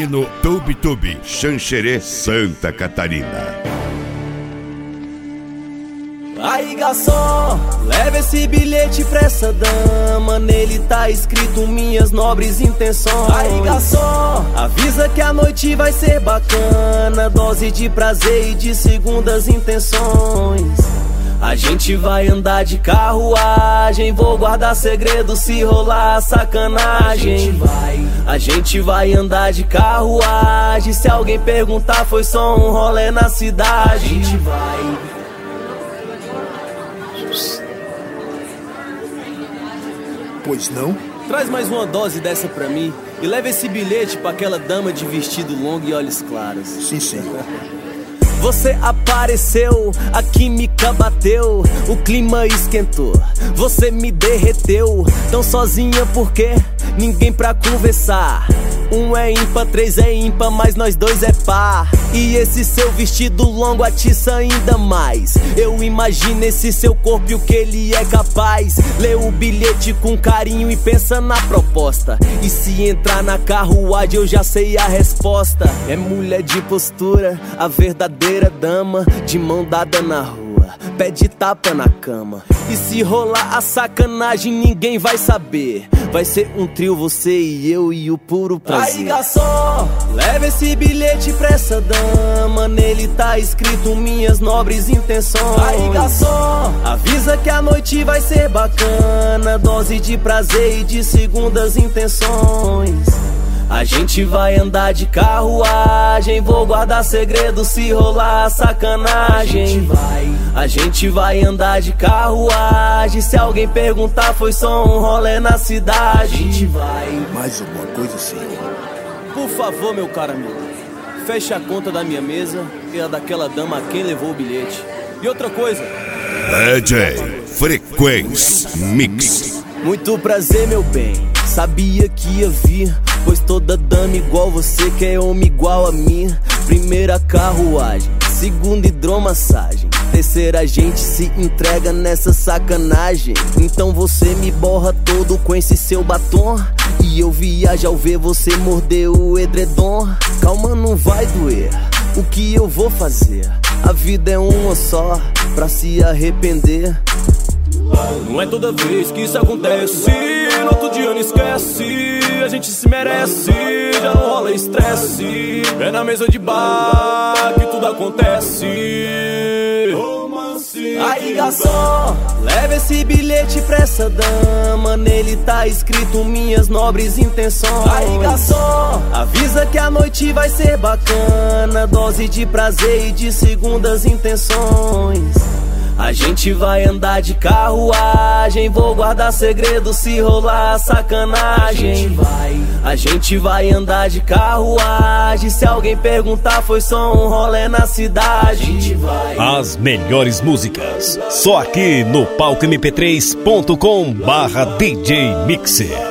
no Tube, Xanxerê, Santa Catarina. Aí garçom, leva esse bilhete pra essa dama, nele tá escrito minhas nobres intenções. Aí garçom, avisa que a noite vai ser bacana, dose de prazer e de segundas intenções. A gente vai andar de carruagem, vou guardar segredo se rolar sacanagem. A gente vai andar de carruagem, se alguém perguntar foi só um rolê na cidade. A gente vai. Pois não? Traz mais uma dose dessa pra mim e leva esse bilhete pra aquela dama de vestido longo e olhos claros. Sim, senhor. Você apareceu, a química bateu, o clima esquentou, você me derreteu. Tão sozinha porque ninguém pra conversar. Um é ímpar, três é ímpar, mas nós dois é par. E esse seu vestido longo atiça ainda mais. Eu imagino esse seu corpo e o que ele é capaz. Lê o bilhete com carinho e pensa na proposta. E se entrar na carruagem eu já sei a resposta. É mulher de postura, a verdadeira dama, de mão dada na rua, pede tapa na cama. E se rolar a sacanagem ninguém vai saber. Vai ser um trio, você e eu e o puro prazer. Aí garçom, leva esse bilhete pra essa dama, nele tá escrito minhas nobres intenções. Aí garçom, avisa que a noite vai ser bacana, dose de prazer e de segundas intenções. A gente vai andar de carruagem, vou guardar segredo se rolar sacanagem. A gente vai andar de carruagem, se alguém perguntar foi só um rolê na cidade. A gente vai. Mais alguma coisa, senhor? Por favor, meu caro amigo, feche a conta da minha mesa e a daquela dama a quem levou o bilhete. E outra coisa, DJ Frequência Mix. muito prazer, meu bem, sabia que ia vir, pois toda dama igual você quer homem igual a mim. Primeira carruagem, segunda hidromassagem, terceira a gente se entrega nessa sacanagem. Então você me borra todo com esse seu batom, e eu viajo ao ver você morder o edredom. Calma, não vai doer, o que eu vou fazer? A vida é uma só, pra se arrepender. Não é toda vez que isso acontece, no outro dia não esquece, a gente se merece, já não rola estresse. É na mesa de bar que tudo acontece. Aí garçom, leva esse bilhete pra essa dama, nele tá escrito minhas nobres intenções. Aí garçom, avisa que a noite vai ser bacana, dose de prazer e de segundas intenções. A gente vai andar de carruagem, vou guardar segredo se rolar sacanagem. A gente vai andar de carruagem, se alguém perguntar foi só um rolê na cidade. As melhores músicas, só aqui no palcomp3.com/DJ Mixer.